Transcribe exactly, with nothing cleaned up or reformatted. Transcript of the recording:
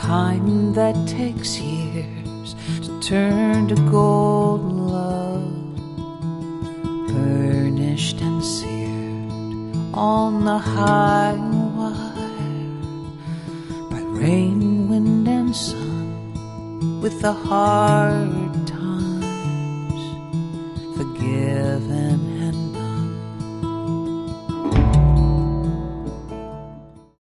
kind that takes years to turn to golden love, burnished and seared on the high wire by rain, wind, and sun, with the heart